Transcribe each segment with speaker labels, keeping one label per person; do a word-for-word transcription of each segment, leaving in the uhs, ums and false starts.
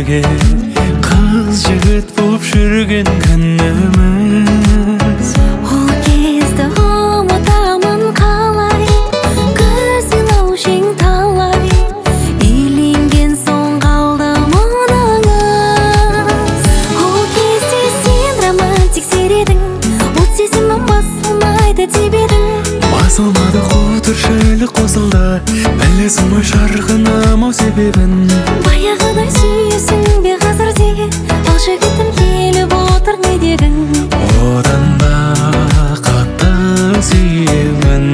Speaker 1: бірге қыз жігіт болып жүрген күніміз.
Speaker 2: Ол кезде ұмытамын қалай, көзің аушың талай, үйленген соң қалды мұныңыз. Ол кезде сен романтик середің, от сезімім басылмайды деп едің.
Speaker 1: Басылмады қу тіршілік қосылды, білесің ғой жарқыным ау себебін.
Speaker 2: Баяғыдай сүйесің бе қазір де, ал жігітім келіп отыр не дегің.
Speaker 1: Одан да қатты сүйемін.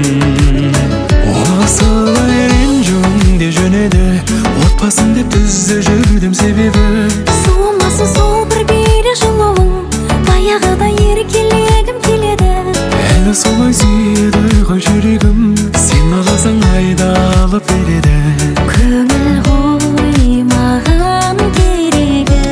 Speaker 1: Осылай ренжуің де жөн еді, отбасын деп түзде жүрдім себебі.
Speaker 2: Суымасын сол бір бейлі жылуың, баяғыдай еркелегім келеді.
Speaker 1: Әлі солай сүйеді ғой жүрегім, сен қаласаң айдалып береді.
Speaker 2: Көңіл ғой маған керегі.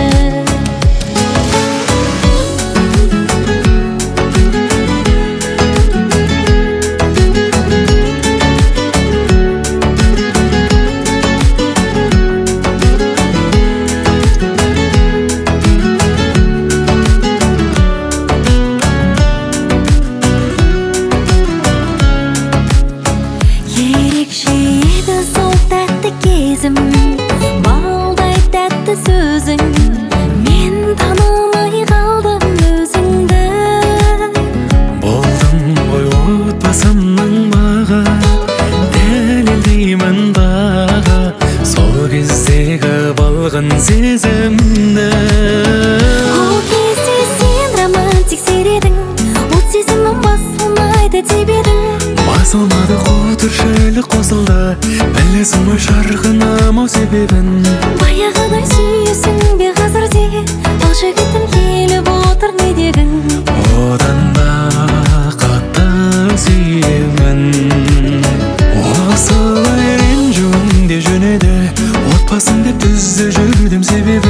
Speaker 2: Ерекше еді сол тәтті кезім, балдай тәтті сөзің, мен танымай қалдым өзіңді.
Speaker 1: Болдым ғой отбасымның бағы, дәлелдеймін дағы сол кездегі балғын сезімді.
Speaker 2: Ол кезде сен романтик середің, от сезімім басылмайды деп едің.
Speaker 1: Басылмады қу тіршілік қосылды, білесің ғой жарқыным ау себебін.
Speaker 2: Баяғыдай сүйесің бе қазір де, ал жігітім келіп отыр не дегің.
Speaker 1: Одан да қатты сүйемін. Осылай ренжуің де жөн еді, отбасын деп түзде жүрдім себебі.